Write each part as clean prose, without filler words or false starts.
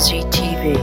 Ministry TV.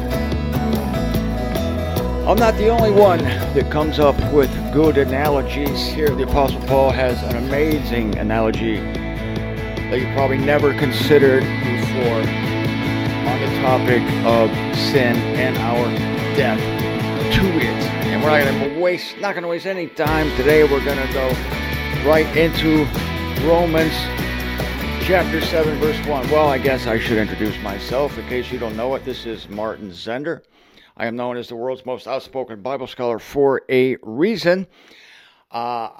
I'm not the only one that comes up with good analogies. Here, the Apostle Paul has an amazing analogy that you probably never considered before on the topic of sin and our death to it. And we're not going to waste any time today. We're going to go right into Romans chapter 7, verse 1. Well, I guess I should introduce myself. In case you don't know it, this is Martin Zender. I am known as the world's most outspoken Bible scholar for a reason. All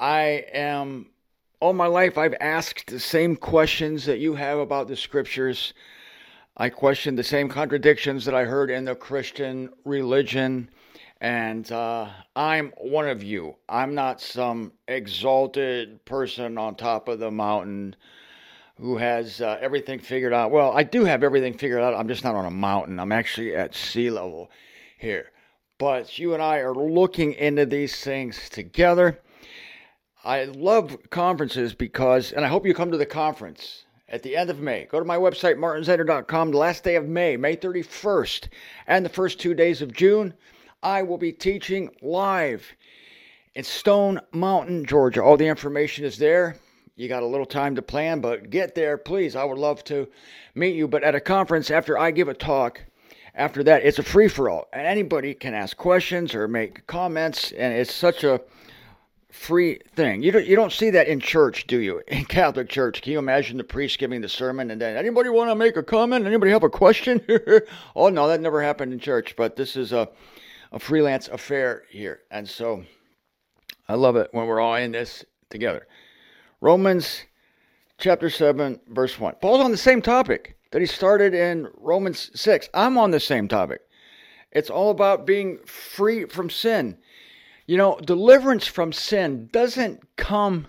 my life, I've asked the same questions that you have about the scriptures. I questioned the same contradictions that I heard in the Christian religion. And I'm one of you. I'm not some exalted person on top of the mountain who has everything figured out. Well, I do have everything figured out. I'm just not on a mountain. I'm actually at sea level here. But you and I are looking into these things together. I love conferences because, and I hope you come to the conference at the end of May. Go to my website, martinzender.com, the last day of May 31st, and the first 2 days of June. I will be teaching live in Stone Mountain, Georgia. All the information is there. You got a little time to plan, but get there, please. I would love to meet you. But at a conference, after I give a talk, after that, it's a free-for-all. And anybody can ask questions or make comments, and it's such a free thing. You don't see that in church, do you? In Catholic Church, can you imagine the priest giving the sermon and then, anybody want to make a comment? Anybody have a question? Oh, no, that never happened in church, but this is a freelance affair here. And so I love it when we're all in this together. Romans chapter 7, verse 1. Paul's on the same topic that he started in Romans 6. I'm on the same topic. It's all about being free from sin. You know, deliverance from sin doesn't come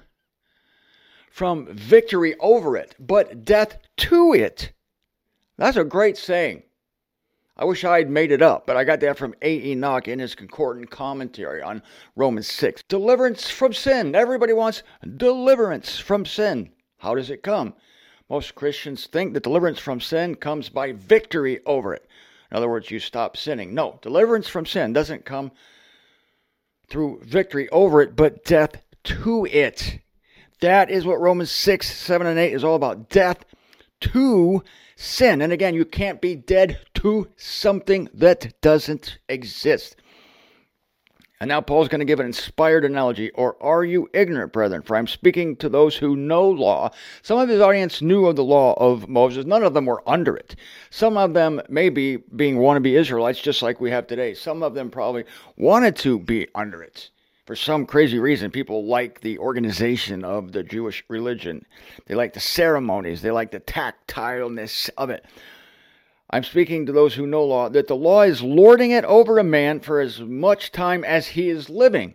from victory over it, but death to it. That's a great saying. I wish I had made it up, but I got that from A. Enoch in his concordant commentary on Romans 6. Deliverance from sin. Everybody wants deliverance from sin. How does it come? Most Christians think that deliverance from sin comes by victory over it. In other words, you stop sinning. No, deliverance from sin doesn't come through victory over it, but death to it. That is what Romans 6, 7, and 8 is all about. Death to sin. And again, you can't be dead to something that doesn't exist. And now Paul's going to give an inspired analogy. Or are you ignorant, brethren? For I'm speaking to those who know law. Some of his audience knew of the law of Moses. None of them were under it. Some of them may be being wannabe Israelites, just like we have today. Some of them probably wanted to be under it. For some crazy reason, people like the organization of the Jewish religion. They like the ceremonies. They like the tactileness of it. I'm speaking to those who know law, that the law is lording it over a man for as much time as he is living.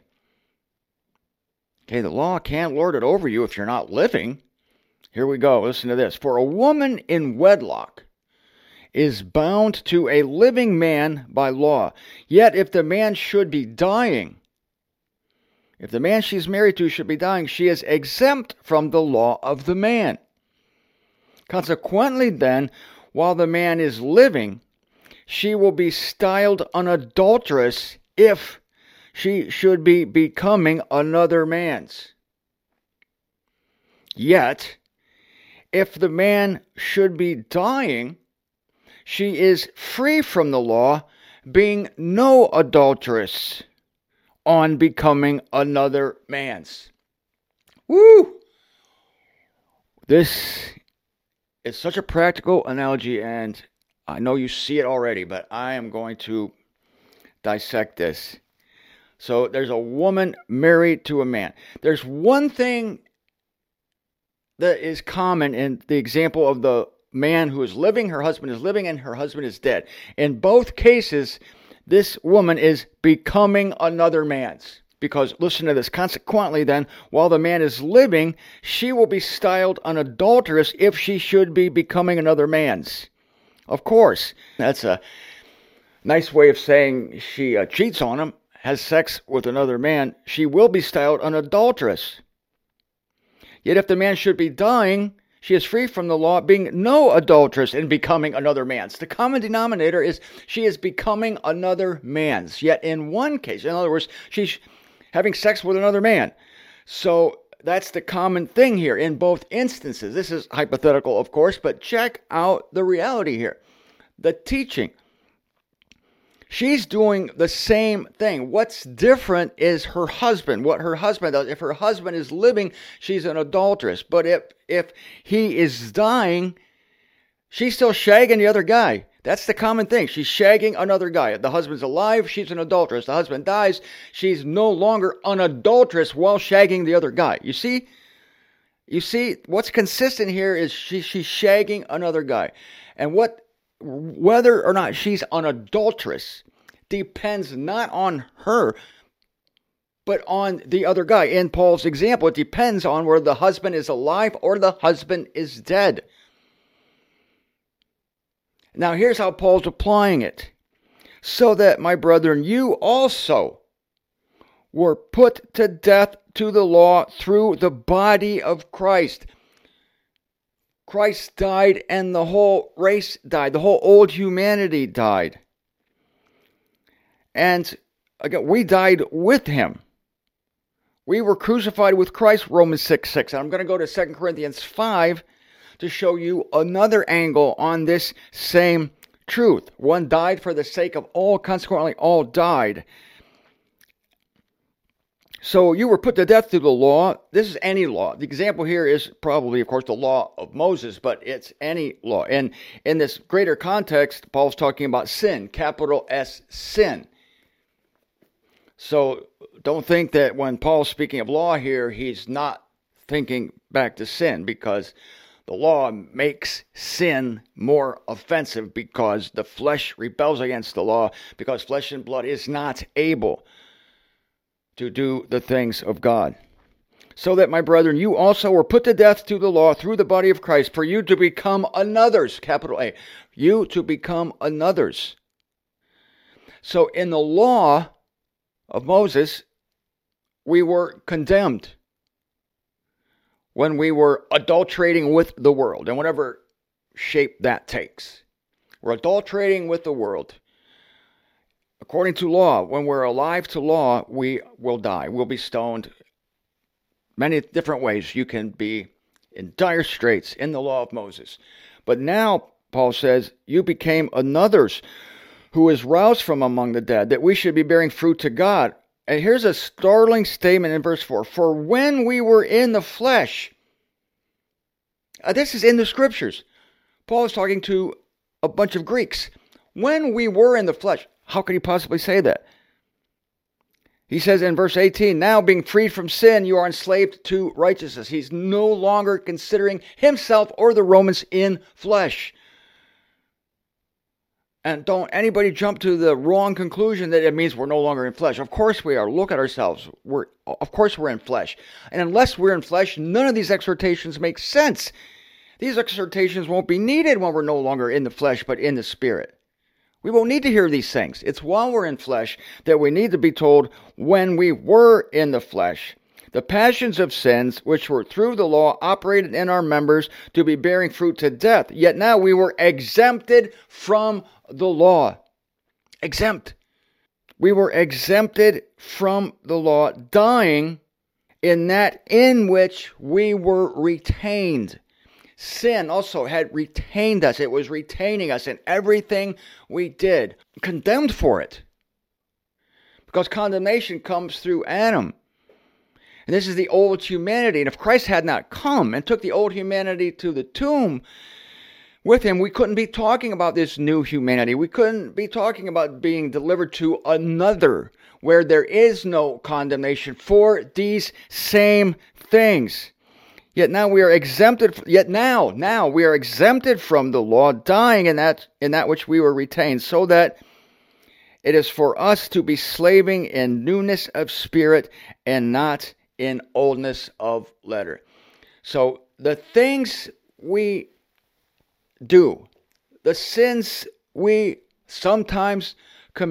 Okay, the law can't lord it over you if you're not living. Here we go. Listen to this. For a woman in wedlock is bound to a living man by law. Yet if the man should be dying, if the man she's married to should be dying, she is exempt from the law of the man. Consequently, then, while the man is living, she will be styled an adulteress if she should be becoming another man's. Yet, if the man should be dying, she is free from the law, being no adulteress on becoming another man's. Woo! This is such a practical analogy, and I know you see it already, but I am going to dissect this. So there's a woman married to a man. There's one thing that is common in the example of the man who is living, her husband is living, and her husband is dead. In both cases, this woman is becoming another man's. Because, listen to this, consequently then, while the man is living, she will be styled an adulteress if she should be becoming another man's. Of course, that's a nice way of saying she cheats on him, has sex with another man. She will be styled an adulteress. Yet if the man should be dying, She is free from the law, being no adulteress and becoming another man's. The common denominator is she is becoming another man's. Yet in one case, in other words, she's having sex with another man. So that's the common thing here in both instances. This is hypothetical, of course, but check out the reality here. The teaching. She's doing the same thing. What's different is her husband, what her husband does. If her husband is living, she's an adulteress. But if he is dying, she's still shagging the other guy. That's the common thing. She's shagging another guy. If the husband's alive, she's an adulteress. The husband dies, she's no longer an adulteress while shagging the other guy. You see? What's consistent here is she's shagging another guy. And whether or not she's an adulteress depends not on her, but on the other guy. In Paul's example, it depends on whether the husband is alive or the husband is dead. Now, here's how Paul's applying it. So that, my brethren, you also were put to death to the law through the body of Christ. Christ died and the whole race died. The whole old humanity died. And again, we died with him. We were crucified with Christ, Romans 6:6. And I'm going to go to 2 Corinthians 5 to show you another angle on this same truth. One died for the sake of all, consequently all died. So you were put to death through the law. This is any law. The example here is probably, of course, the law of Moses, but it's any law. And in this greater context, Paul's talking about sin, capital S, sin. So don't think that when Paul's speaking of law here, he's not thinking back to sin, because the law makes sin more offensive because the flesh rebels against the law, because flesh and blood is not able to do the things of God. So that, my brethren, you also were put to death to the law through the body of Christ, for you to become another's, capital A, you to become another's. So in the law of Moses, we were condemned when we were adulterating with the world, and whatever shape that takes. We're adulterating with the world. According to law, when we're alive to law, we will die. We'll be stoned. Many different ways you can be in dire straits in the law of Moses. But now, Paul says, you became another's, who is roused from among the dead, that we should be bearing fruit to God. And here's a startling statement in verse 4. For when we were in the flesh, this is in the scriptures. Paul is talking to a bunch of Greeks. When we were in the flesh, how could he possibly say that? He says in verse 18, now being freed from sin, you are enslaved to righteousness. He's no longer considering himself or the Romans in flesh. And don't anybody jump to the wrong conclusion that it means we're no longer in flesh. Of course we are. Look at ourselves. Of course we're in flesh. And unless we're in flesh, none of these exhortations make sense. These exhortations won't be needed when we're no longer in the flesh, but in the Spirit. We won't need to hear these things. It's while we're in flesh that we need to be told when we were in the flesh. The passions of sins, which were through the law, operated in our members to be bearing fruit to death. Yet now we were exempted from the law. Exempt. We were exempted from the law, dying in that in which we were retained. Sin also had retained us. It was retaining us in everything we did. Condemned for it. Because condemnation comes through Adam. And this is the old humanity. And if Christ had not come and took the old humanity to the tomb with him, we couldn't be talking about this new humanity. We couldn't be talking about being delivered to another where there is no condemnation for these same things. Yet now we are exempted. Now we are exempted from the law, dying in that which we were retained, so that it is for us to be slaving in newness of spirit and not in oldness of letter. So the things we do, the sins we sometimes commit,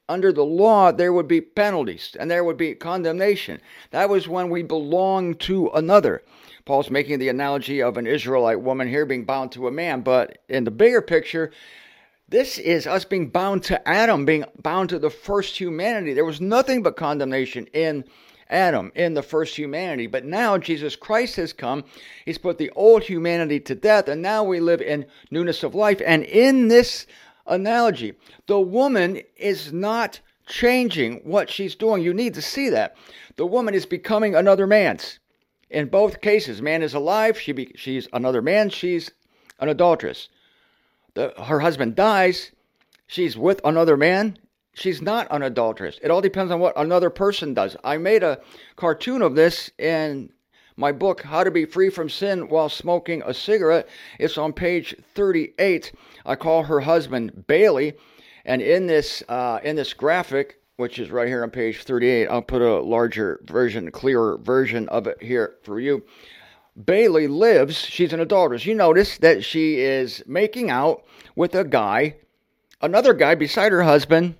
under the law, there would be penalties and there would be condemnation. That was when we belonged to another. Paul's making the analogy of an Israelite woman here being bound to a man, but in the bigger picture, this is us being bound to Adam, being bound to the first humanity. There was nothing but condemnation in Adam, in the first humanity. But now Jesus Christ has come. He's put the old humanity to death, and now we live in newness of life. And in this analogy, the woman is not changing what she's doing. You need to see that. The woman is becoming another man's. In both cases, man is alive, she's another man, she's an adulteress. Her husband dies, she's with another man, she's not an adulteress. It all depends on what another person does. I made a cartoon of this in my book, How to Be Free from Sin While Smoking a Cigarette. It's on page 38. I call her husband Bailey, and in this graphic, which is right here on page 38, I'll put a larger version, clearer version of it here for you. Bailey lives, she's an adulteress. You notice that she is making out with a guy, another guy besides her husband,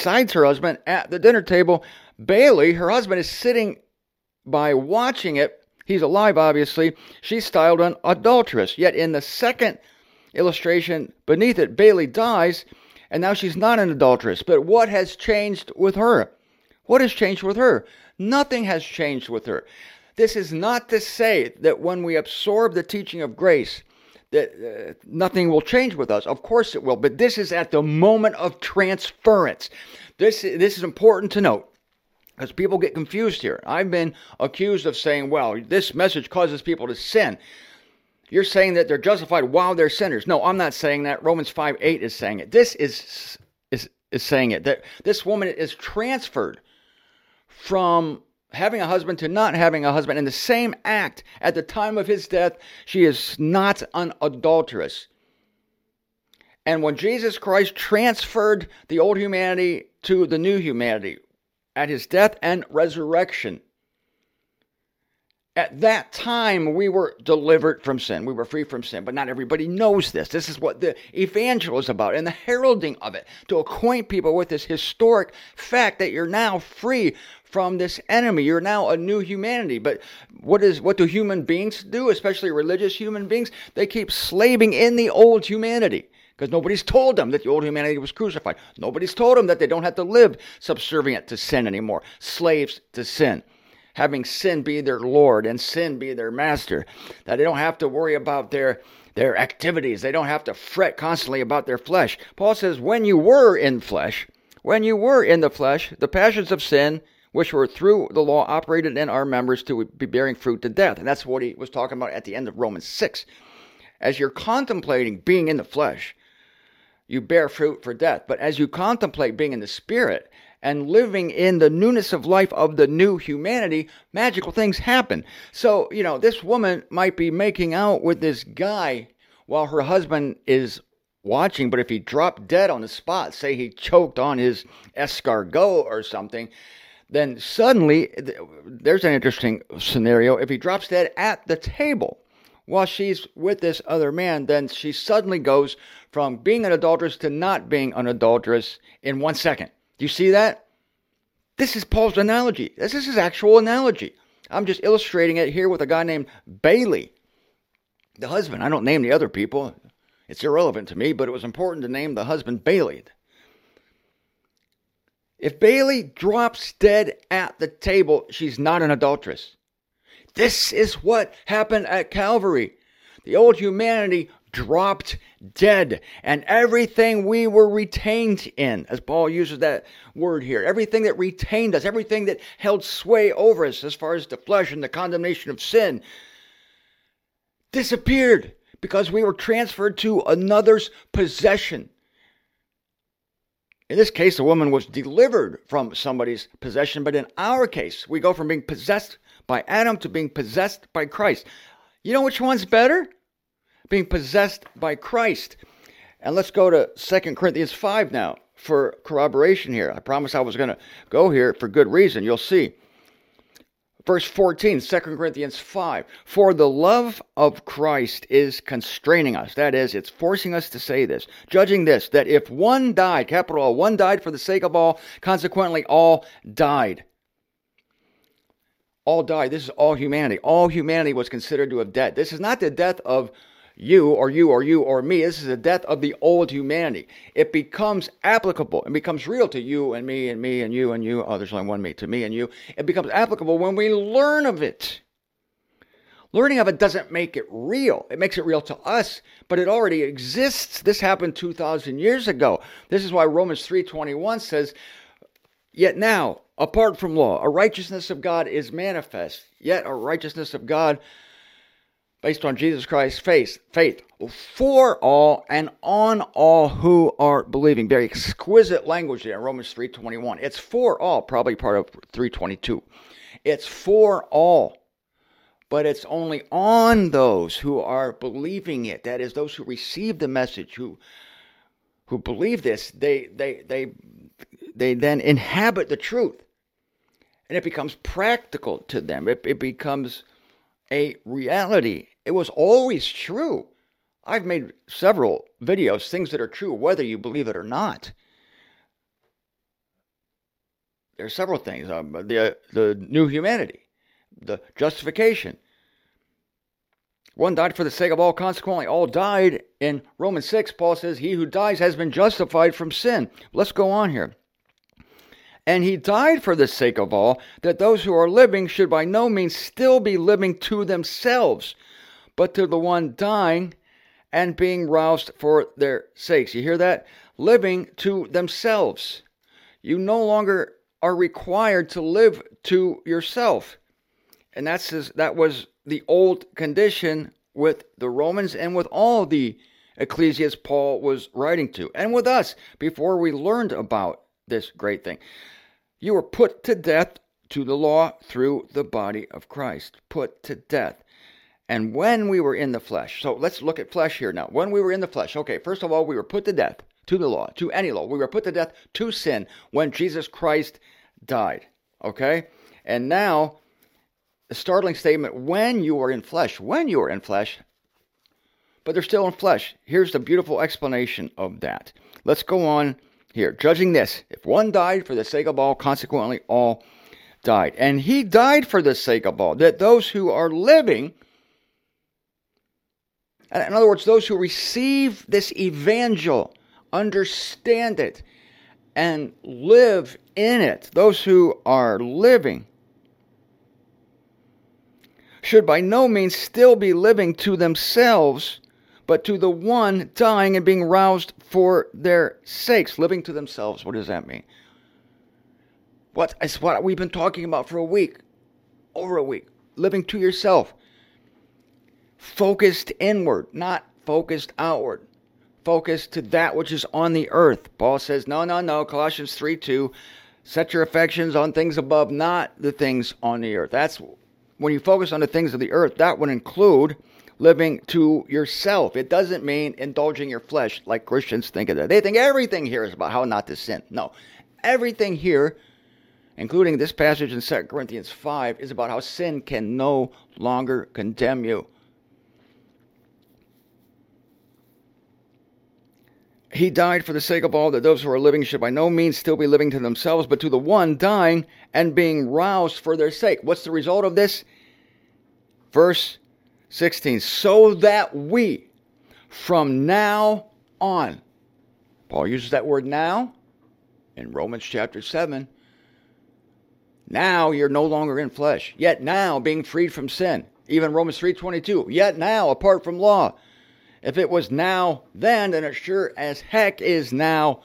at the dinner table. Bailey, her husband, is sitting by watching it. He's alive, obviously. She's styled an adulteress. Yet in the second illustration beneath it, Bailey dies, and now she's not an adulteress. But what has changed with her? What has changed with her? Nothing has changed with her. This is not to say that when we absorb the teaching of grace, that nothing will change with us. Of course it will. But this is at the moment of transference. This is important to note, because people get confused here. I've been accused of saying, well, this message causes people to sin. You're saying that they're justified while they're sinners. No, I'm not saying that. Romans 5:8 is saying it. This is saying it, that this woman is transferred from having a husband to not having a husband in the same act. At the time of his death, she is not an adulteress. And when Jesus Christ transferred the old humanity to the new humanity at his death and resurrection, at that time, we were delivered from sin. We were free from sin. But not everybody knows this. This is what the evangel is about and the heralding of it, to acquaint people with this historic fact that you're now free from this enemy. You're now a new humanity. But what do human beings do, especially religious human beings? They keep slaving in the old humanity, because nobody's told them that the old humanity was crucified. Nobody's told them that they don't have to live subservient to sin anymore, slaves to sin, having sin be their Lord and sin be their master, that they don't have to worry about their activities. They don't have to fret constantly about their flesh. Paul says, when you were in the flesh, the passions of sin, which were through the law, operated in our members to be bearing fruit to death. And that's what he was talking about at the end of Romans 6. As you're contemplating being in the flesh, you bear fruit for death. But as you contemplate being in the Spirit and living in the newness of life of the new humanity, magical things happen. So, this woman might be making out with this guy while her husband is watching, but if he dropped dead on the spot, say he choked on his escargot or something, then suddenly, there's an interesting scenario. If he drops dead at the table while she's with this other man, then she suddenly goes from being an adulteress to not being an adulteress in 1 second. Do you see that? This is Paul's analogy. This is his actual analogy. I'm just illustrating it here with a guy named Bailey, the husband. I don't name the other people. It's irrelevant to me, but it was important to name the husband Bailey. If Bailey drops dead at the table, she's not an adulteress. This is what happened at Calvary. The old humanity dropped dead, and everything we were retained in, as Paul uses that word here, everything that retained us, everything that held sway over us as far as the flesh and the condemnation of sin, disappeared because we were transferred to another's possession. In this case, the woman was delivered from somebody's possession, but in our case, we go from being possessed by Adam to being possessed by Christ. You know which one's better? Being possessed by Christ. And let's go to 2 Corinthians 5 now for corroboration here. I promised I was going to go here for good reason. You'll see. Verse 14, 2 Corinthians 5. For the love of Christ is constraining us. That is, it's forcing us to say this. Judging this, that if one died, capital O, one died for the sake of all, consequently all died. All died. This is all humanity. All humanity was considered to have died. This is not the death of you or you or you or me. This is the death of the old humanity. It becomes applicable and becomes real to you and me and me and you and you. Oh, there's only one me. To me and you. It becomes applicable when we learn of it. Learning of it doesn't make it real. It makes it real to us, but it already exists. This happened 2,000 years ago. This is why Romans 3:21 says, yet now, apart from law, a righteousness of God is manifest. Yet a righteousness of God based on Jesus Christ's faith for all and on all who are believing. Very exquisite language there in Romans 3:21. It's for all, probably part of 3:22. It's for all, but it's only on those who are believing it. That is, those who receive the message, who believe this. They then inhabit the truth, and it becomes practical to them. It becomes a reality. It was always true. I've made several videos, things that are true, whether you believe it or not. There are several things. The new humanity, the justification. One died for the sake of all, consequently all died. In Romans 6, Paul says, he who dies has been justified from sin. Let's go on here. And he died for the sake of all, that those who are living should by no means still be living to themselves, but to the one dying and being roused for their sakes. You hear that? Living to themselves. You no longer are required to live to yourself. And that was the old condition with the Romans and with all the ecclesias Paul was writing to, and with us before we learned about this great thing. You were put to death to the law through the body of Christ. Put to death. And when we were in the flesh, so let's look at flesh here now. When we were in the flesh, okay, first of all, we were put to death to the law, to any law. We were put to death to sin when Jesus Christ died, okay? And now, the startling statement, when you were in flesh, but they're still in flesh. Here's the beautiful explanation of that. Let's go on here. Judging this, if one died for the sake of all, consequently all died. And he died for the sake of all, that those who are living, in other words, those who receive this evangel, understand it, and live in it, those who are living, should by no means still be living to themselves, but to the one dying and being roused for their sakes. Living to themselves, what does that mean? It's what we've been talking about for over a week. Living to yourself. Focused inward, not focused outward. Focused to that which is on the earth. Paul says, no, Colossians 3:2, set your affections on things above, not the things on the earth. That's when you focus on the things of the earth, that would include living to yourself. It doesn't mean indulging your flesh like Christians think of that. They think everything here is about how not to sin. No, everything here, including this passage in 2 Corinthians 5, is about how sin can no longer condemn you. He died for the sake of all, that those who are living should by no means still be living to themselves, but to the one dying and being roused for their sake. What's the result of this? Verse 16, so that we, from now on, Paul uses that word now in Romans chapter 7, now you're no longer in flesh, yet now being freed from sin. Even Romans 3:22, yet now apart from law. If it was now then it sure as heck is now.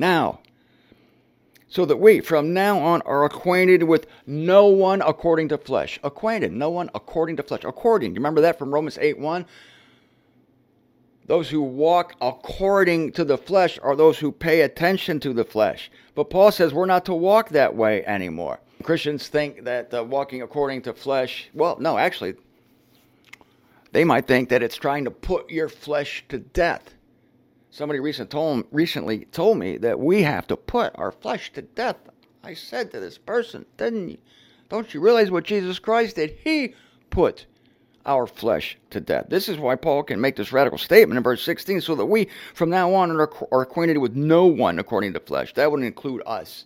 So that we from now on are acquainted with no one according to flesh. Acquainted, no one according to flesh. According, you remember that from Romans 8:1? Those who walk according to the flesh are those who pay attention to the flesh. But Paul says we're not to walk that way anymore. Christians think that walking according to flesh, well, no, actually, they might think that it's trying to put your flesh to death. Somebody recently told me that we have to put our flesh to death. I said to this person, Don't you realize what Jesus Christ did? He put our flesh to death. This is why Paul can make this radical statement in verse 16, so that we from now on are acquainted with no one according to the flesh. That would include us.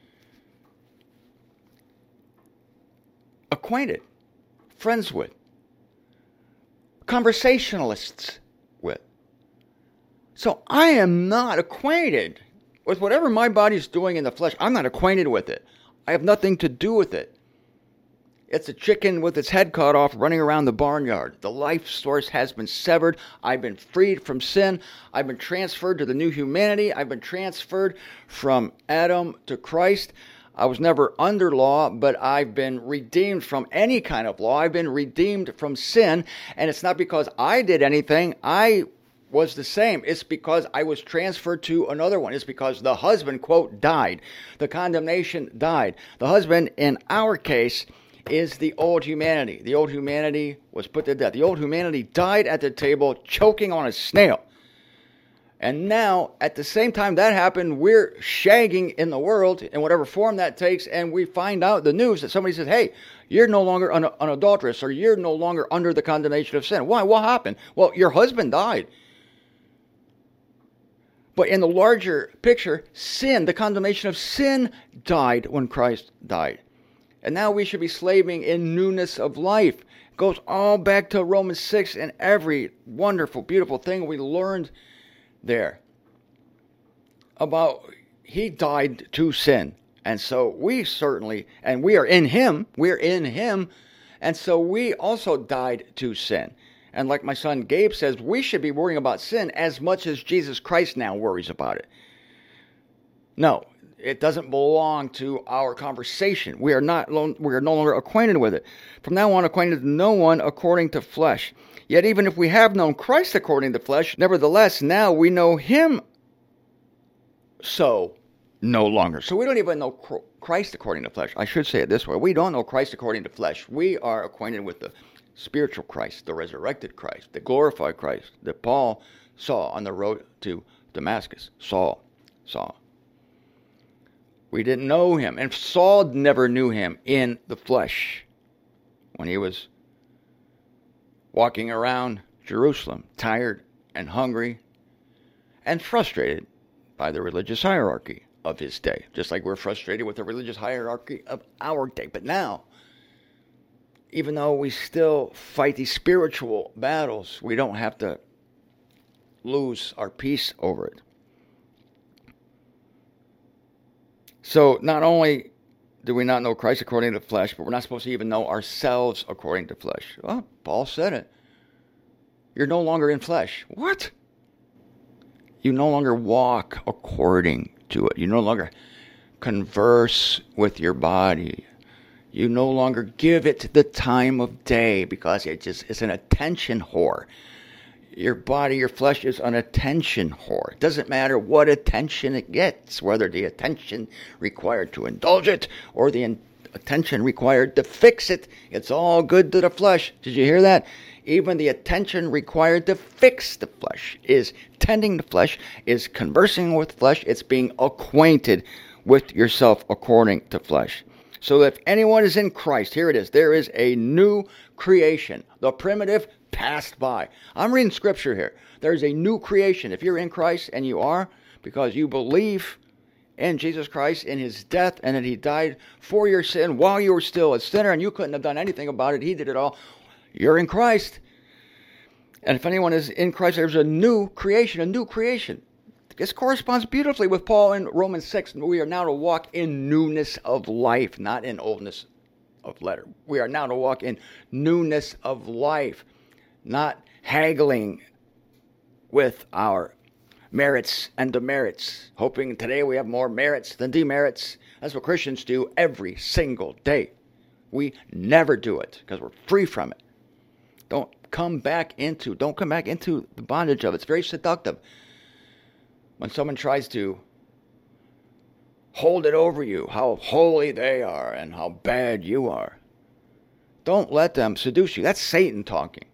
Acquainted, friends with, conversationalists with. So I am not acquainted with whatever my body's doing in the flesh. I'm not acquainted with it. I have nothing to do with it. It's a chicken with its head cut off running around the barnyard. The life source has been severed. I've been freed from sin. I've been transferred to the new humanity. I've been transferred from Adam to Christ. I was never under law, but I've been redeemed from any kind of law. I've been redeemed from sin, and it's not because I did anything. I was the same. It's because I was transferred to another one. It's because the husband, quote, died. The condemnation died. The husband, in our case, is the old humanity. The old humanity was put to death. The old humanity died at the table, choking on a snail. And now, at the same time that happened, we're shagging in the world in whatever form that takes, and we find out the news that somebody says, hey, you're no longer an adulteress, or you're no longer under the condemnation of sin. Why? What happened? Well, your husband died. But in the larger picture, sin, the condemnation of sin, died when Christ died. And now we should be slaving in newness of life. It goes all back to Romans 6 and every wonderful, beautiful thing we learned there about he died to sin. And so we certainly, and we are in him, and so we also died to sin. And like my son Gabe says, we should be worrying about sin as much as Jesus Christ now worries about it. No, it doesn't belong to our conversation. We are no longer acquainted with it. From now on, acquainted with no one according to flesh. Yet even if we have known Christ according to flesh, nevertheless, now we know him so no longer. So we don't even know Christ according to flesh. I should say it this way. We don't know Christ according to flesh. We are acquainted with the spiritual Christ, the resurrected Christ, the glorified Christ that Paul saw on the road to Damascus. Saul. We didn't know him. And Saul never knew him in the flesh when he was walking around Jerusalem, tired and hungry and frustrated by the religious hierarchy of his day, just like we're frustrated with the religious hierarchy of our day. But now, even though we still fight these spiritual battles, we don't have to lose our peace over it. So not only do we not know Christ according to the flesh, but we're not supposed to even know ourselves according to flesh. Well, Paul said it. You're no longer in flesh. What? You no longer walk according to it. You no longer converse with your body. You no longer give it the time of day because it's an attention whore. Your body, your flesh is an attention whore. It doesn't matter what attention it gets, whether the attention required to indulge it or the attention required to fix it. It's all good to the flesh. Did you hear that? Even the attention required to fix the flesh is tending the flesh, is conversing with flesh. It's being acquainted with yourself according to flesh. So if anyone is in Christ, here it is. There is a new creation. The primitive passed by. I'm reading scripture here. There's a new creation. If you're in Christ, and you are, because you believe in Jesus Christ, in his death, and that he died for your sin while you were still a sinner, and you couldn't have done anything about it. He did it all. You're in Christ. And if anyone is in Christ, there's a new creation, a new creation. This corresponds beautifully with Paul in Romans 6. We are now to walk in newness of life, not in oldness of letter. We are now to walk in newness of life, not haggling with our merits and demerits, hoping today we have more merits than demerits. That's what Christians do every single day. We never do it because we're free from it. Don't come back into the bondage of it. It's very seductive. When someone tries to hold it over you, how holy they are and how bad you are, don't let them seduce you. That's Satan talking.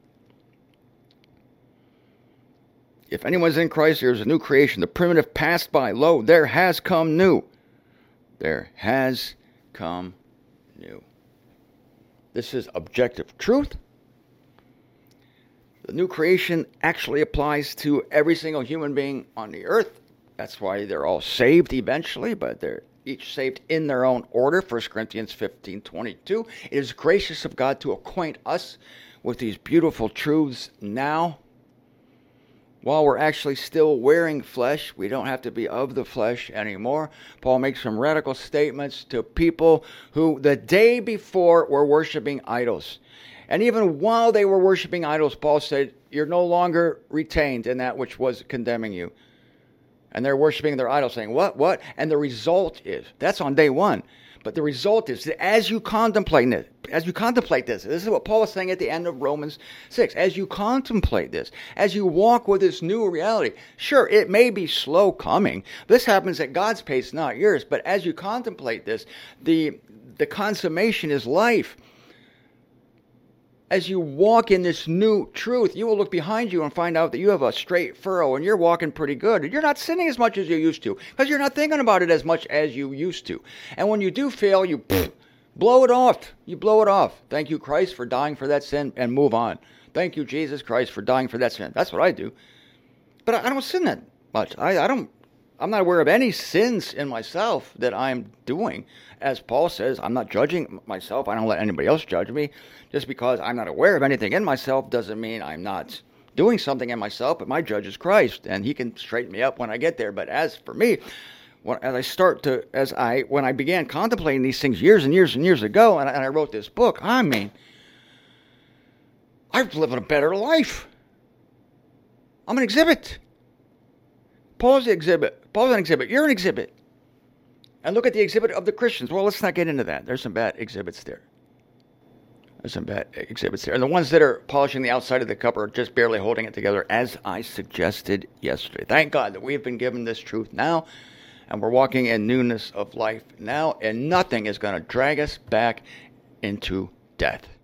If anyone's in Christ, there's a new creation. The primitive passed by. Lo, there has come new. There has come new. This is objective truth. The new creation actually applies to every single human being on the earth. That's why they're all saved eventually, but they're each saved in their own order. 1 Corinthians 15:22. It is gracious of God to acquaint us with these beautiful truths now. While we're actually still wearing flesh, we don't have to be of the flesh anymore. Paul makes some radical statements to people who the day before were worshiping idols. And even while they were worshiping idols, Paul said, you're no longer retained in that which was condemning you. And they're worshiping their idols, saying, what? And the result is, that's on day one. But the result is that as you contemplate this is what Paul is saying at the end of Romans 6. As you contemplate this, as you walk with this new reality, sure, it may be slow coming. This happens at God's pace, not yours. But as you contemplate this, the consummation is life. As you walk in this new truth, you will look behind you and find out that you have a straight furrow and you're walking pretty good. And you're not sinning as much as you used to because you're not thinking about it as much as you used to. And when you do fail, you blow it off. You blow it off. Thank you, Christ, for dying for that sin, and move on. Thank you, Jesus Christ, for dying for that sin. That's what I do. But I don't sin that much. I'm not aware of any sins in myself that I'm doing. As Paul says, I'm not judging myself. I don't let anybody else judge me. Just because I'm not aware of anything in myself doesn't mean I'm not doing something in myself, but my judge is Christ, and he can straighten me up when I get there. But as for me, when I began contemplating these things years and years and years ago, and I wrote this book, I'm living a better life. I'm an exhibit. Paul's the exhibit. Paul's an exhibit. You're an exhibit. And look at the exhibit of the Christians. Well, let's not get into that. There's some bad exhibits there. And the ones that are polishing the outside of the cup are just barely holding it together, as I suggested yesterday. Thank God that we've been given this truth now, and we're walking in newness of life now, and nothing is going to drag us back into death.